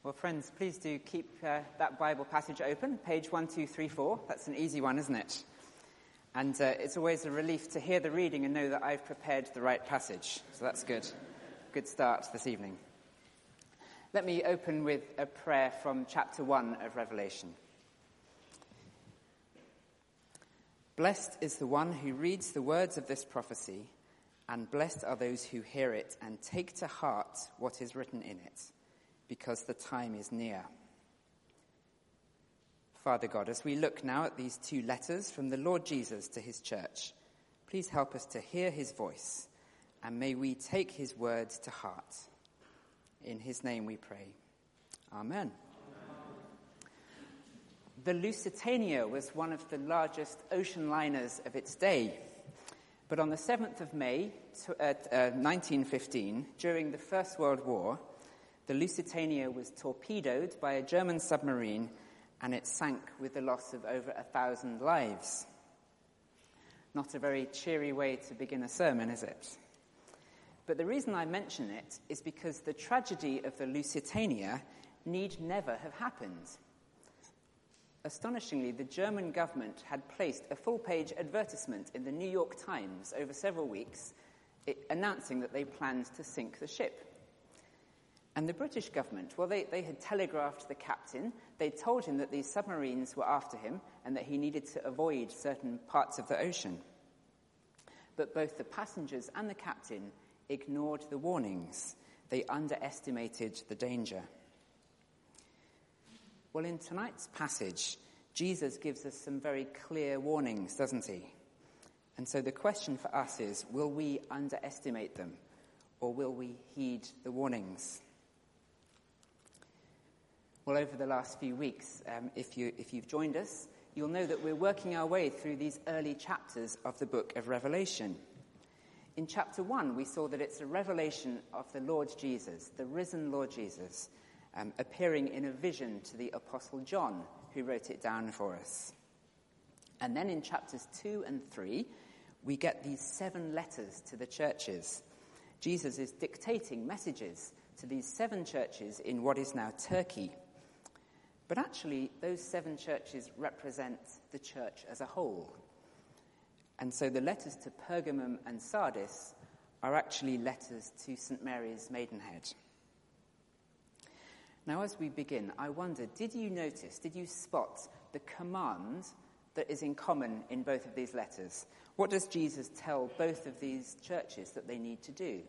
Well, friends, please do keep that Bible passage open, page 1234. That's an easy one, isn't it? And it's always a relief to hear the reading and know that I've prepared the right passage. So that's good. Good start this evening. Let me open with a prayer from chapter 1 of Revelation. Blessed is the one who reads the words of this prophecy, and blessed are those who hear it and take to heart what is written in it, because the time is near. Father God, as we look now at these two letters from the Lord Jesus to his church, please help us to hear his voice, and may we take his words to heart. In his name we pray. Amen. The Lusitania was one of the largest ocean liners of its day. But on the 7th of May, 1915, during the First World War, the Lusitania was torpedoed by a German submarine, and it sank with the loss of over 1,000 lives. Not a very cheery way to begin a sermon, is it? But the reason I mention it is because the tragedy of the Lusitania need never have happened. Astonishingly, the German government had placed a full-page advertisement in the New York Times over several weeks, announcing that they planned to sink the ship. And the British government, well, they had telegraphed the captain. They told him that these submarines were after him and that he needed to avoid certain parts of the ocean. But both the passengers and the captain ignored the warnings. They underestimated the danger. Well, in tonight's passage, Jesus gives us some very clear warnings, doesn't he? And so the question for us is, will we underestimate them, or will we heed the warnings? Well, over the last few weeks, if you've joined us, you'll know that we're working our way through these early chapters of the book of Revelation. In chapter 1, we saw that it's a revelation of the Lord Jesus, the risen Lord Jesus, appearing in a vision to the Apostle John, who wrote it down for us. And then in chapters 2 and 3, we get these 7 letters to the churches. Jesus is dictating messages to these 7 churches in what is now Turkey. But actually, those 7 churches represent the church as a whole. And so the letters to Pergamum and Sardis are actually letters to St. Mary's Maidenhead. Now, as we begin, I wonder, did you spot the command that is in common in both of these letters? What does Jesus tell both of these churches that they need to do?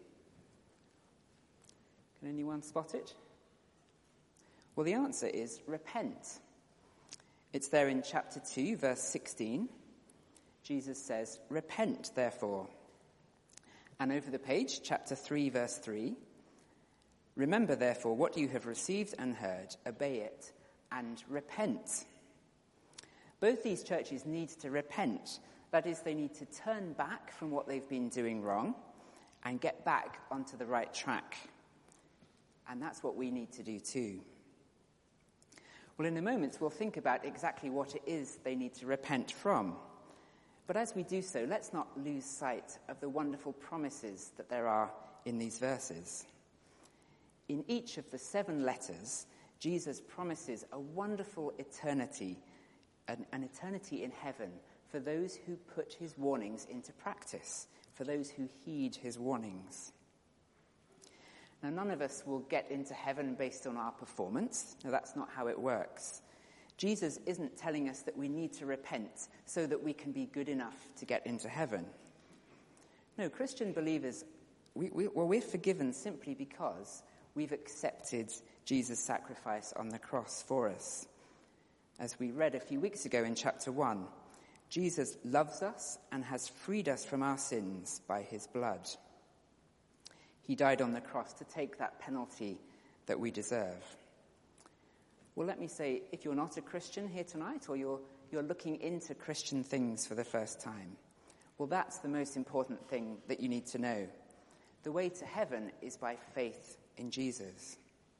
Can anyone spot it? Well, the answer is repent. It's there in chapter 2, verse 16. Jesus says, "Repent, therefore." And over the page, chapter 3, verse 3, "Remember, therefore, what you have received and heard, obey it, and repent." Both these churches need to repent. That is, they need to turn back from what they've been doing wrong and get back onto the right track. And that's what we need to do too. Well, in a moment, we'll think about exactly what it is they need to repent from. But as we do so, let's not lose sight of the wonderful promises that there are in these verses. In each of the 7 letters, Jesus promises a wonderful eternity, an eternity in heaven for those who put his warnings into practice, for those who heed his warnings. Now, none of us will get into heaven based on our performance. No, that's not how it works. Jesus isn't telling us that we need to repent so that we can be good enough to get into heaven. No, Christian believers, we're forgiven simply because we've accepted Jesus' sacrifice on the cross for us. As we read a few weeks ago in chapter 1, Jesus loves us and has freed us from our sins by his blood. He died on the cross to take that penalty that we deserve. Well, let me say, if you're not a Christian here tonight, or you're looking into Christian things for the first time, well, that's the most important thing that you need to know. The way to heaven is by faith in Jesus.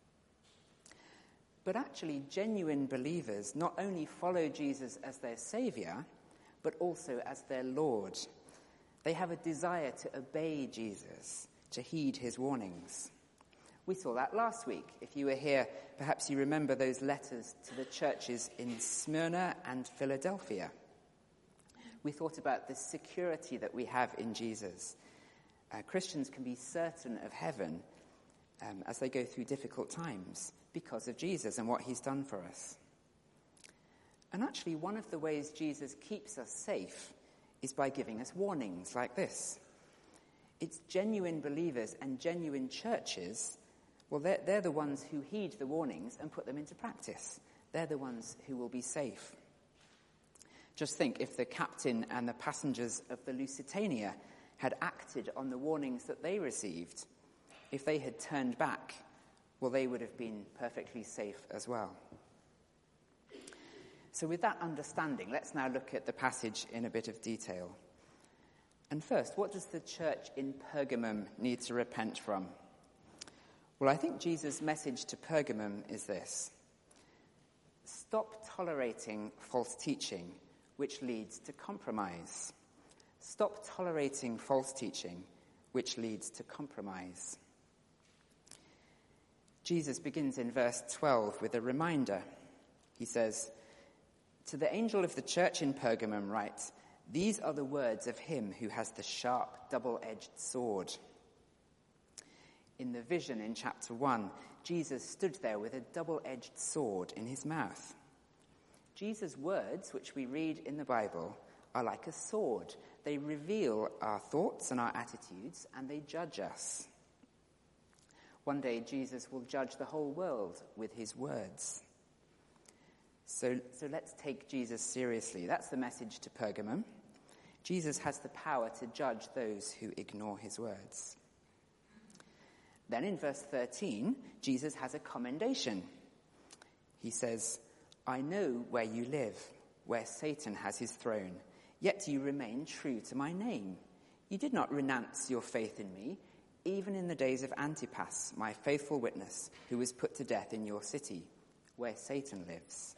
But actually, genuine believers not only follow Jesus as their Saviour, but also as their Lord. They have a desire to obey Jesus, to heed his warnings. We saw that last week. If you were here, perhaps you remember those letters to the churches in Smyrna and Philadelphia. We thought about the security that we have in Jesus. Christians can be certain of heaven as they go through difficult times because of Jesus and what he's done for us. And actually, one of the ways Jesus keeps us safe is by giving us warnings like this. It's genuine believers and genuine churches, well, they're the ones who heed the warnings and put them into practice. They're the ones who will be safe. Just think if the captain and the passengers of the Lusitania had acted on the warnings that they received, if they had turned back, well, they would have been perfectly safe as well. So with that understanding, let's now look at the passage in a bit of detail. And first, what does the church in Pergamum need to repent from? Well, I think Jesus' message to Pergamum is this: stop tolerating false teaching, which leads to compromise. Stop tolerating false teaching, which leads to compromise. Jesus begins in verse 12 with a reminder. He says, "To the angel of the church in Pergamum write, these are the words of him who has the sharp, double-edged sword." In the vision in chapter 1, Jesus stood there with a double-edged sword in his mouth. Jesus' words, which we read in the Bible, are like a sword. They reveal our thoughts and our attitudes, and they judge us. One day, Jesus will judge the whole world with his words. So let's take Jesus seriously. That's the message to Pergamum. Jesus has the power to judge those who ignore his words. Then in verse 13, Jesus has a commendation. He says, "I know where you live, where Satan has his throne, yet you remain true to my name. You did not renounce your faith in me, even in the days of Antipas, my faithful witness, who was put to death in your city, where Satan lives."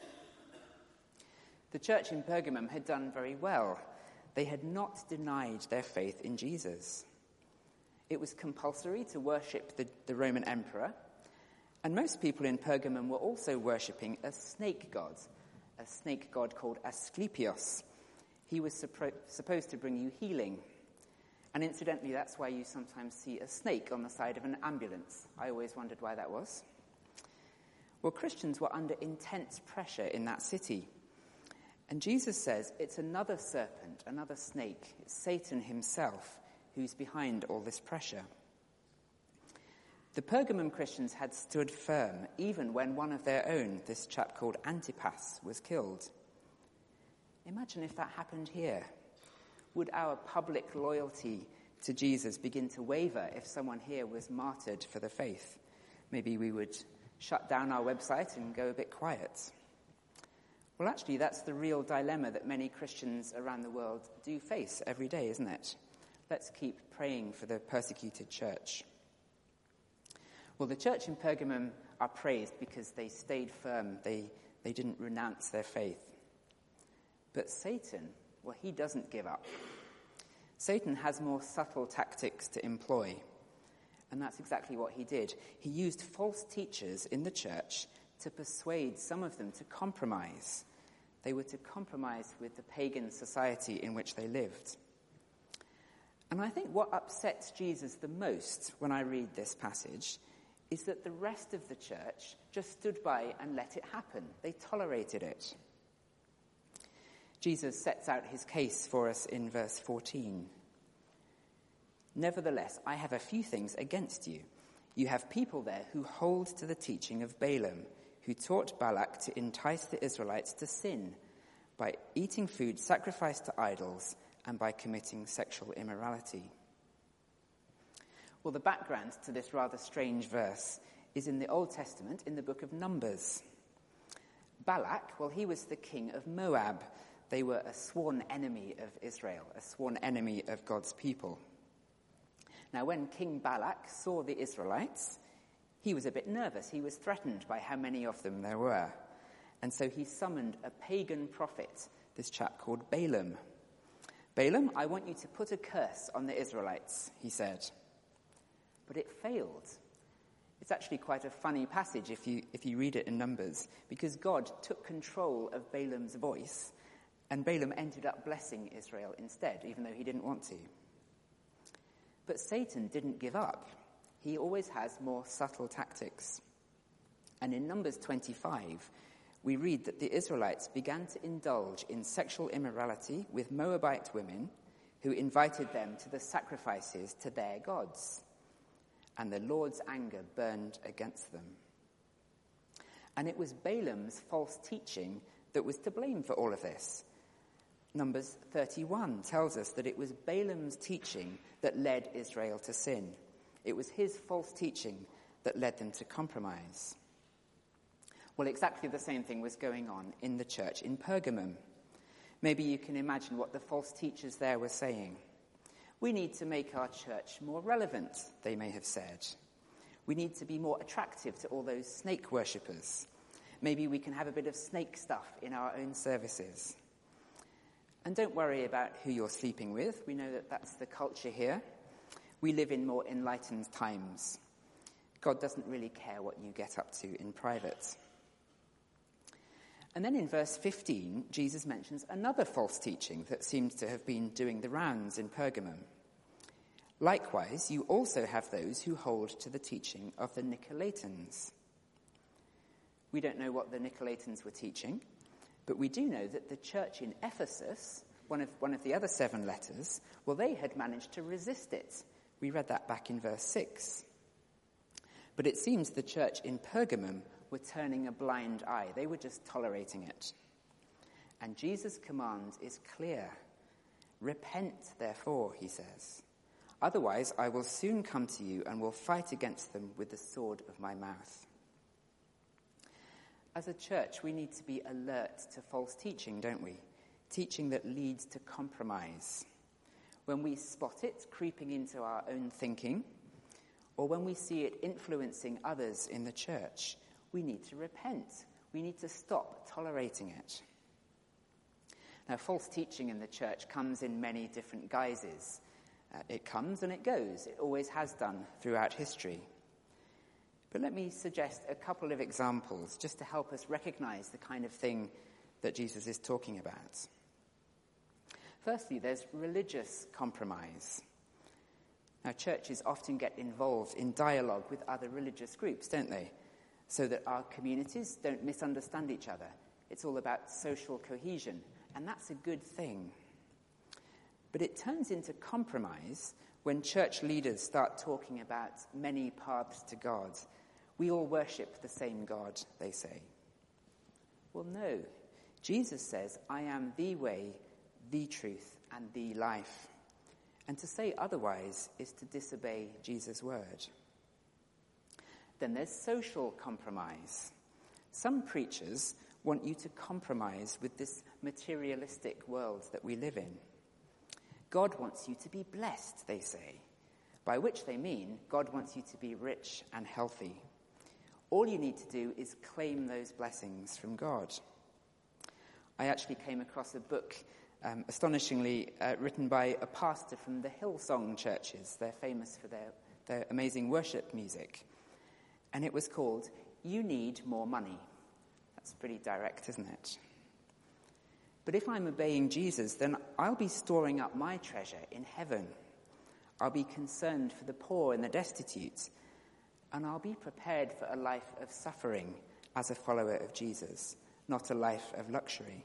The church in Pergamum had done very well. They had not denied their faith in Jesus. It was compulsory to worship the Roman emperor, and most people in Pergamum were also worshipping a snake god called Asclepios. He was supposed to bring you healing. And incidentally, that's why you sometimes see a snake on the side of an ambulance. I always wondered why that was. Well, Christians were under intense pressure in that city. And Jesus says it's another serpent, another snake. It's Satan himself who's behind all this pressure. The Pergamum Christians had stood firm even when one of their own, this chap called Antipas, was killed. Imagine if that happened here. Would our public loyalty to Jesus begin to waver if someone here was martyred for the faith? Maybe we would shut down our website and go a bit quiet. Well, actually, that's the real dilemma that many Christians around the world do face every day, isn't it? Let's keep praying for the persecuted church. Well, the church in Pergamum are praised because they stayed firm. They didn't renounce their faith. But Satan, well, he doesn't give up. Satan has more subtle tactics to employ. And that's exactly what he did. He used false teachers in the church to persuade some of them to compromise. They were to compromise with the pagan society in which they lived. And I think what upsets Jesus the most when I read this passage is that the rest of the church just stood by and let it happen. They tolerated it. Jesus sets out his case for us in verse 14. "Nevertheless, I have a few things against you. You have people there who hold to the teaching of Balaam, who taught Balak to entice the Israelites to sin by eating food sacrificed to idols and by committing sexual immorality." Well, the background to this rather strange verse is in the Old Testament, in the book of Numbers. Balak, well, he was the king of Moab. They were a sworn enemy of Israel, a sworn enemy of God's people. Now, when King Balak saw the Israelites, he was a bit nervous. He was threatened by how many of them there were. And so he summoned a pagan prophet, this chap called Balaam. "Balaam, I want you to put a curse on the Israelites," he said. But it failed. It's actually quite a funny passage if you read it in Numbers, because God took control of Balaam's voice, and Balaam ended up blessing Israel instead, even though he didn't want to. But Satan didn't give up. He always has more subtle tactics. And in Numbers 25, we read that the Israelites began to indulge in sexual immorality with Moabite women who invited them to the sacrifices to their gods. And the Lord's anger burned against them. And it was Balaam's false teaching that was to blame for all of this. Numbers 31 tells us that it was Balaam's teaching that led Israel to sin. It was his false teaching that led them to compromise. Well, exactly the same thing was going on in the church in Pergamum. Maybe you can imagine what the false teachers there were saying. We need to make our church more relevant, they may have said. We need to be more attractive to all those snake worshippers. Maybe we can have a bit of snake stuff in our own services. And don't worry about who you're sleeping with. We know that that's the culture here. We live in more enlightened times. God doesn't really care what you get up to in private. And then in verse 15, Jesus mentions another false teaching that seems to have been doing the rounds in Pergamum. Likewise, you also have those who hold to the teaching of the Nicolaitans. We don't know what the Nicolaitans were teaching, but we do know that the church in Ephesus, one of the other 7 letters, well, they had managed to resist it. We read that back in verse 6. But it seems the church in Pergamum were turning a blind eye. They were just tolerating it. And Jesus' command is clear. Repent, therefore, he says. Otherwise, I will soon come to you and will fight against them with the sword of my mouth. As a church, we need to be alert to false teaching, don't we? Teaching that leads to compromise. When we spot it creeping into our own thinking, or when we see it influencing others in the church, we need to repent. We need to stop tolerating it. Now, false teaching in the church comes in many different guises. It comes and it goes. It always has done throughout history. But let me suggest a couple of examples just to help us recognize the kind of thing that Jesus is talking about. Firstly, there's religious compromise. Now, churches often get involved in dialogue with other religious groups, don't they? So that our communities don't misunderstand each other. It's all about social cohesion, and that's a good thing. But it turns into compromise when church leaders start talking about many paths to God. We all worship the same God, they say. Well, no. Jesus says, I am the way, the truth, and the life. And to say otherwise is to disobey Jesus' word. Then there's social compromise. Some preachers want you to compromise with this materialistic world that we live in. God wants you to be blessed, they say, by which they mean God wants you to be rich and healthy. All you need to do is claim those blessings from God. I actually came across a book, astonishingly written by a pastor from the Hillsong churches. They're famous for their amazing worship music. And it was called, You Need More Money. That's pretty direct, isn't it? But if I'm obeying Jesus, then I'll be storing up my treasure in heaven. I'll be concerned for the poor and the destitute. And I'll be prepared for a life of suffering as a follower of Jesus, not a life of luxury.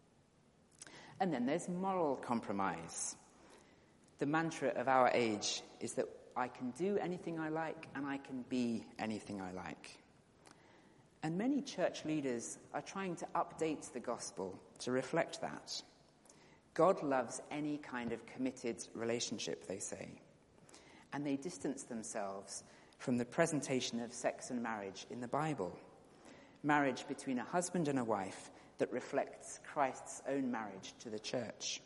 And then there's moral compromise. The mantra of our age is that I can do anything I like and I can be anything I like. And many church leaders are trying to update the gospel to reflect that. God loves any kind of committed relationship, they say. And they distance themselves from the presentation of sex and marriage in the Bible. Marriage between a husband and a wife that reflects Christ's own marriage to the church.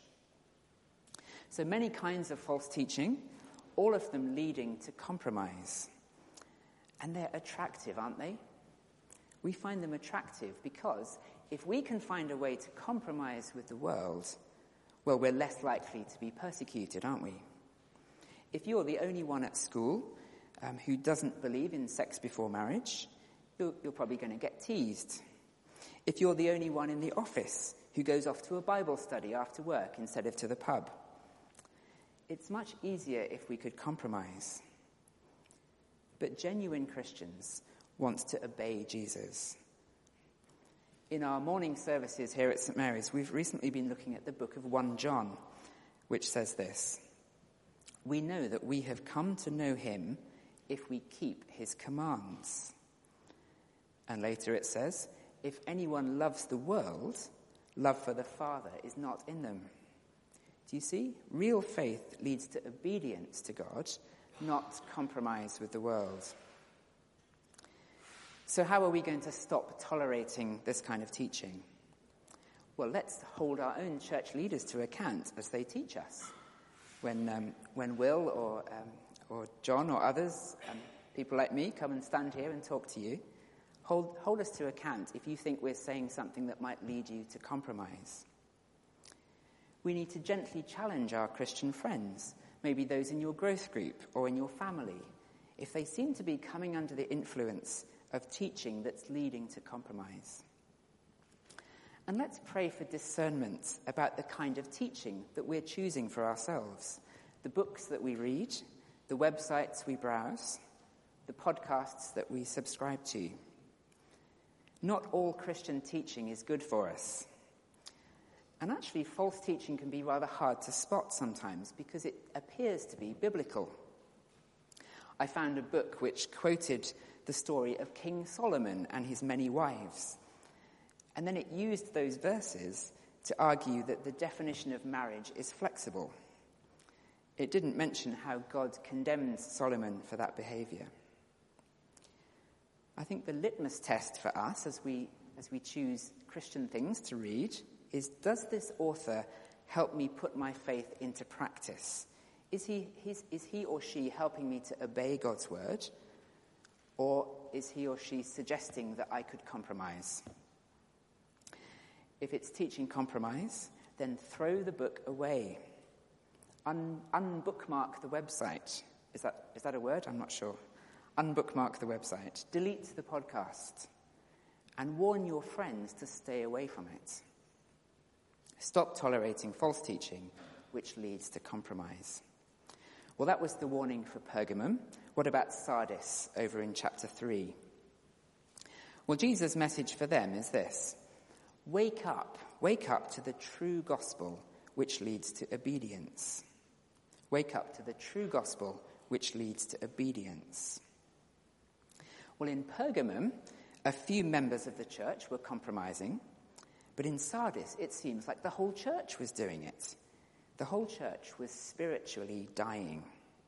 So many kinds of false teaching, all of them leading to compromise. And they're attractive, aren't they? We find them attractive because if we can find a way to compromise with the world, well, we're less likely to be persecuted, aren't we? If you're the only one at school who doesn't believe in sex before marriage, you're probably going to get teased. If you're the only one in the office who goes off to a Bible study after work instead of to the pub, it's much easier if we could compromise. But genuine Christians want to obey Jesus. In our morning services here at St. Mary's, we've recently been looking at the book of 1 John, which says this: "We know that we have come to know him if we keep his commands." And later it says, "If anyone loves the world, love for the Father is not in them." Do you see? Real faith leads to obedience to God, not compromise with the world. So how are we going to stop tolerating this kind of teaching? Well, let's hold our own church leaders to account as they teach us. When Will or John or others, people like me, come and stand here and talk to you, hold us to account if you think we're saying something that might lead you to compromise. We need to gently challenge our Christian friends, maybe those in your growth group or in your family, if they seem to be coming under the influence of teaching that's leading to compromise. And let's pray for discernment about the kind of teaching that we're choosing for ourselves, the books that we read, the websites we browse, the podcasts that we subscribe to. Not all Christian teaching is good for us. And actually, false teaching can be rather hard to spot sometimes because it appears to be biblical. I found a book which quoted the story of King Solomon and his many wives. And then it used those verses to argue that the definition of marriage is flexible. It didn't mention how God condemned Solomon for that behavior. I think the litmus test for us as we choose Christian things to read is, does this author help me put my faith into practice? Is he or she helping me to obey God's word? Or is he or she suggesting that I could compromise? If it's teaching compromise, then throw the book away. Unbookmark the website. Is that a word? I'm not sure. Unbookmark the website. Delete the podcast. And warn your friends to stay away from it. Stop tolerating false teaching, which leads to compromise. Well, that was the warning for Pergamum. What about Sardis over in chapter 3? Well, Jesus' message for them is this: wake up to the true gospel which leads to obedience. Wake up to the true gospel which leads to obedience. Well, in Pergamum, a few members of the church were compromising, but in Sardis, it seems like the whole church was doing it. The whole church was spiritually dying.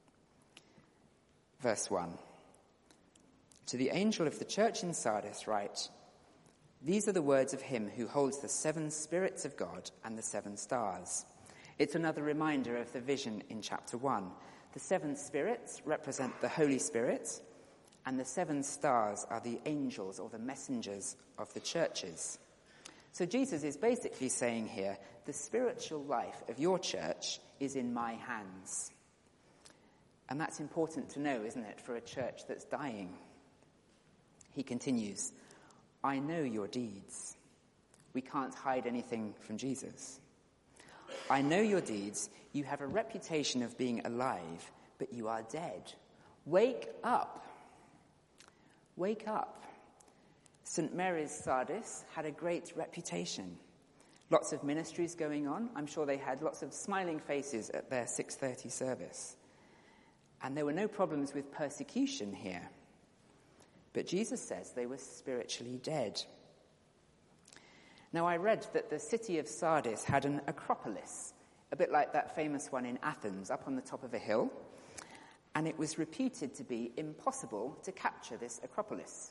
Verse 1. To the angel of the church in Sardis write, "These are the words of him who holds the 7 spirits of God and the 7 stars." It's another reminder of the vision in chapter 1. The 7 spirits represent the Holy Spirit, and the 7 stars are the angels or the messengers of the churches. So Jesus is basically saying here, the spiritual life of your church is in my hands. And that's important to know, isn't it, for a church that's dying? He continues, "I know your deeds." We can't hide anything from Jesus. "I know your deeds. You have a reputation of being alive, but you are dead. Wake up. Wake up." St. Mary's Sardis had a great reputation. Lots of ministries going on. I'm sure they had lots of smiling faces at their 6:30 service. And there were no problems with persecution here. But Jesus says they were spiritually dead. Now, I read that the city of Sardis had an acropolis, a bit like that famous one in Athens, up on the top of a hill. And it was reputed to be impossible to capture this acropolis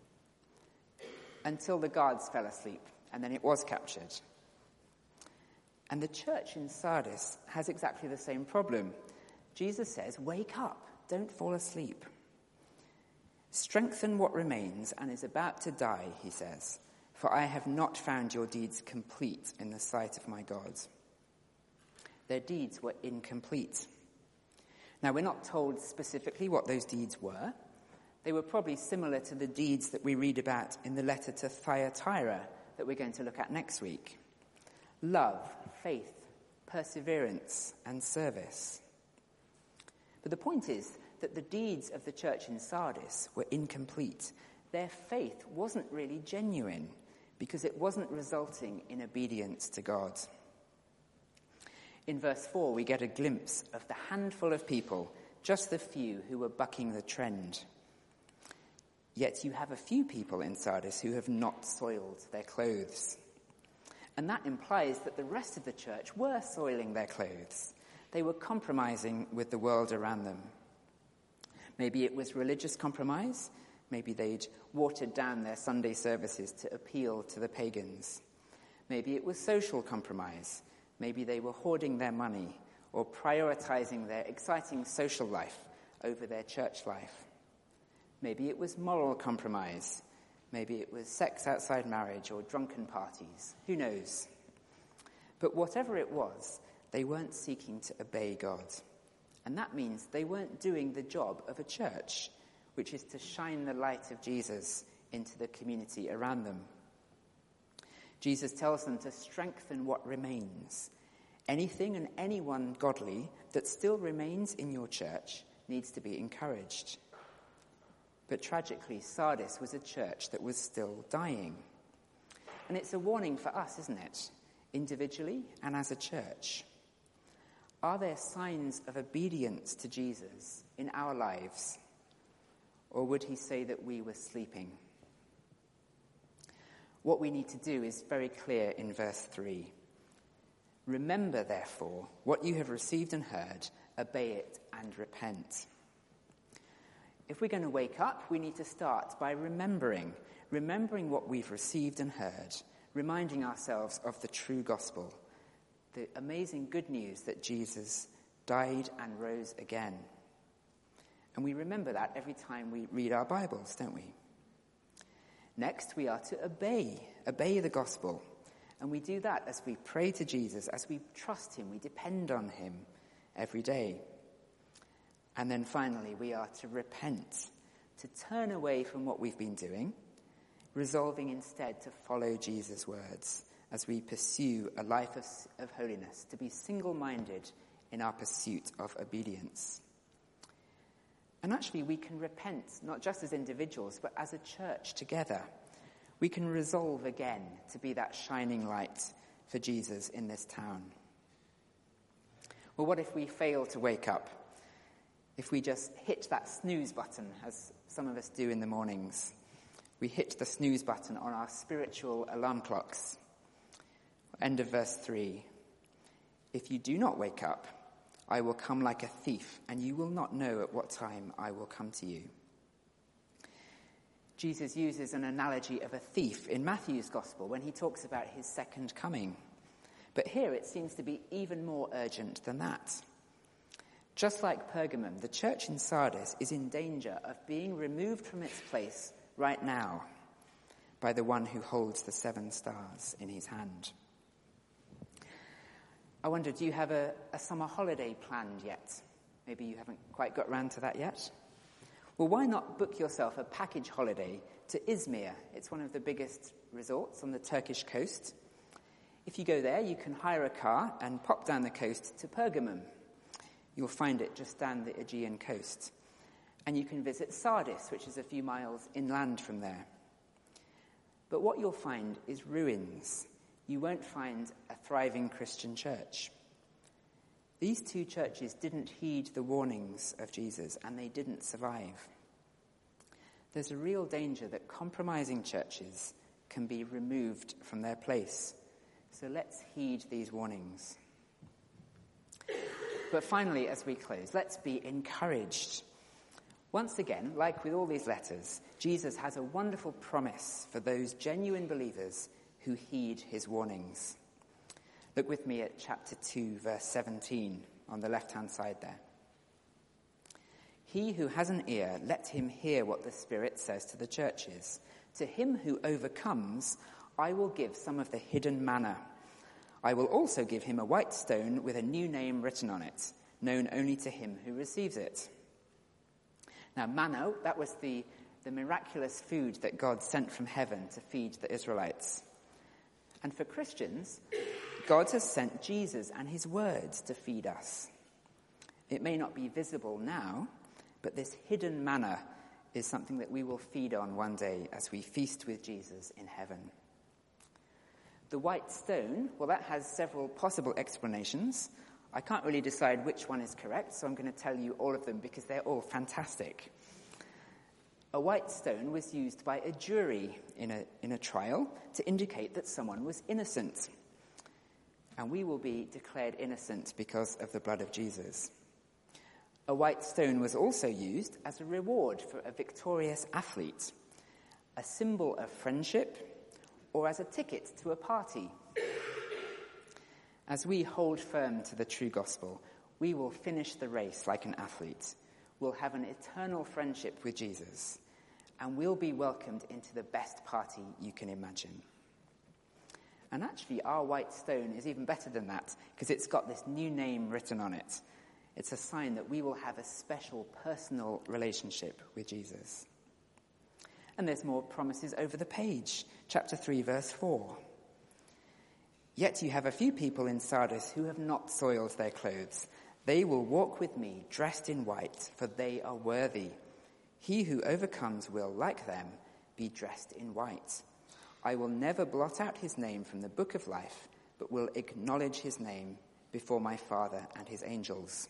until the guards fell asleep, and then it was captured. And the church in Sardis has exactly the same problem. Jesus says, wake up, don't fall asleep. Strengthen what remains and is about to die, he says, for I have not found your deeds complete in the sight of my God. Their deeds were incomplete. Now, we're not told specifically what those deeds were. They were probably similar to the deeds that we read about in the letter to Thyatira that we're going to look at next week. Love, faith, perseverance, and service. But the point is that the deeds of the church in Sardis were incomplete. Their faith wasn't really genuine because it wasn't resulting in obedience to God. In verse 4, we get a glimpse of the handful of people, just the few who were bucking the trend. Yet you have a few people in Sardis who have not soiled their clothes. And that implies that the rest of the church were soiling their clothes. They were compromising with the world around them. Maybe it was religious compromise. Maybe they'd watered down their Sunday services to appeal to the pagans. Maybe it was social compromise. Maybe they were hoarding their money or prioritizing their exciting social life over their church life. Maybe it was moral compromise. Maybe it was sex outside marriage or drunken parties. Who knows? But whatever it was, they weren't seeking to obey God. And that means they weren't doing the job of a church, which is to shine the light of Jesus into the community around them. Jesus tells them to strengthen what remains. Anything and anyone godly that still remains in your church needs to be encouraged. But tragically, Sardis was a church that was still dying. And it's a warning for us, isn't it? Individually and as a church. Are there signs of obedience to Jesus in our lives? Or would he say that we were sleeping? What we need to do is very clear in verse 3. Remember, therefore, what you have received and heard, obey it and repent. If we're going to wake up, we need to start by remembering what we've received and heard, reminding ourselves of the true gospel, the amazing good news that Jesus died and rose again. And we remember that every time we read our Bibles, don't we? Next, we are to obey the gospel. And we do that as we pray to Jesus, as we trust him, we depend on him every day. And then finally, we are to repent, to turn away from what we've been doing, resolving instead to follow Jesus' words as we pursue a life of holiness, to be single-minded in our pursuit of obedience. And actually, we can repent, not just as individuals, but as a church together. We can resolve again to be that shining light for Jesus in this town. Well, what if we fail to wake up? If we just hit that snooze button, as some of us do in the mornings? We hit the snooze button on our spiritual alarm clocks. End of verse 3. If you do not wake up, I will come like a thief, and you will not know at what time I will come to you. Jesus uses an analogy of a thief in Matthew's gospel when he talks about his second coming. But here it seems to be even more urgent than that. Just like Pergamum, the church in Sardis is in danger of being removed from its place right now by the one who holds the 7 stars in his hand. I wonder, do you have a summer holiday planned yet? Maybe you haven't quite got round to that yet. Well, why not book yourself a package holiday to Izmir? It's one of the biggest resorts on the Turkish coast. If you go there, you can hire a car and pop down the coast to Pergamum. You'll find it just down the Aegean coast. And you can visit Sardis, which is a few miles inland from there. But what you'll find is ruins. You won't find a thriving Christian church. These 2 churches didn't heed the warnings of Jesus, and they didn't survive. There's a real danger that compromising churches can be removed from their place. So let's heed these warnings. But finally, as we close, let's be encouraged. Once again, like with all these letters, Jesus has a wonderful promise for those genuine believers who heed his warnings. Look with me at chapter 2, verse 17, on the left-hand side there. He who has an ear, let him hear what the Spirit says to the churches. To him who overcomes, I will give some of the hidden manna. I will also give him a white stone with a new name written on it, known only to him who receives it. Now, manna, that was the miraculous food that God sent from heaven to feed the Israelites. And for Christians, God has sent Jesus and his words to feed us. It may not be visible now, but this hidden manna is something that we will feed on one day as we feast with Jesus in heaven. The white stone, well, that has several possible explanations. I can't really decide which one is correct, so I'm going to tell you all of them because they're all fantastic. A white stone was used by a jury in a trial to indicate that someone was innocent. And we will be declared innocent because of the blood of Jesus. A white stone was also used as a reward for a victorious athlete, a symbol of friendship, or as a ticket to a party. As we hold firm to the true gospel, we will finish the race like an athlete. We'll have an eternal friendship with Jesus, and we'll be welcomed into the best party you can imagine. And actually, our white stone is even better than that, because it's got this new name written on it. It's a sign that we will have a special personal relationship with Jesus. And there's more promises over the page. Chapter 3, verse 4. Yet you have a few people in Sardis who have not soiled their clothes. They will walk with me dressed in white, for they are worthy. He who overcomes will, like them, be dressed in white. I will never blot out his name from the book of life, but will acknowledge his name before my Father and his angels.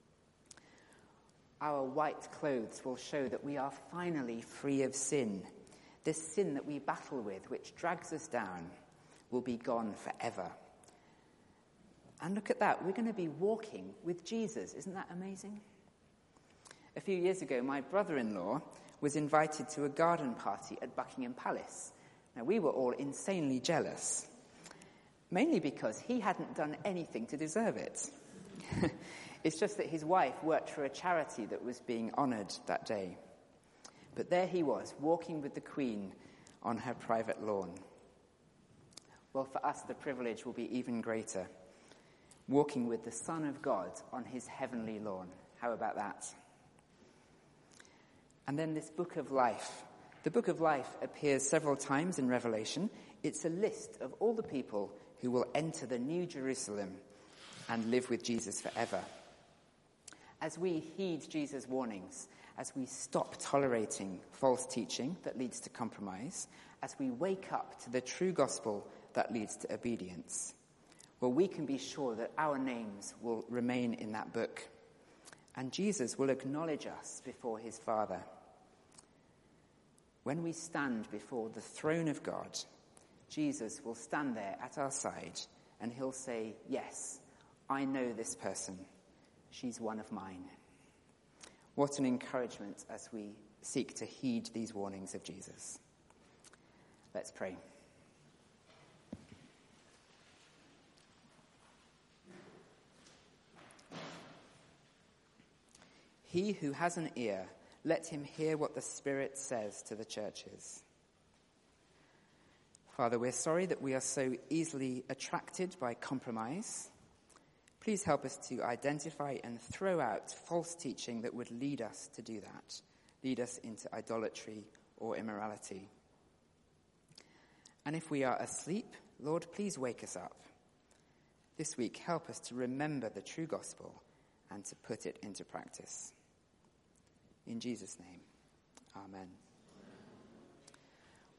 Our white clothes will show that we are finally free of sin. This sin that we battle with, which drags us down, will be gone forever. And look at that, we're going to be walking with Jesus. Isn't that amazing? A few years ago, my brother-in-law was invited to a garden party at Buckingham Palace. Now, we were all insanely jealous, mainly because he hadn't done anything to deserve it. It's just that his wife worked for a charity that was being honoured that day. But there he was, walking with the Queen on her private lawn. Well, for us, the privilege will be even greater, walking with the Son of God on his heavenly lawn. How about that? And then this book of life. The book of life appears several times in Revelation. It's a list of all the people who will enter the New Jerusalem and live with Jesus forever. As we heed Jesus' warnings, as we stop tolerating false teaching that leads to compromise, as we wake up to the true gospel that leads to obedience, well, we can be sure that our names will remain in that book, and Jesus will acknowledge us before his Father. When we stand before the throne of God, Jesus will stand there at our side, and he'll say, "Yes, I know this person. She's one of mine." What an encouragement as we seek to heed these warnings of Jesus. Let's pray. He who has an ear, let him hear what the Spirit says to the churches. Father, we're sorry that we are so easily attracted by compromise. Please help us to identify and throw out false teaching that would lead us to do that, lead us into idolatry or immorality. And if we are asleep, Lord, please wake us up. This week, help us to remember the true gospel and to put it into practice. In Jesus' name, amen.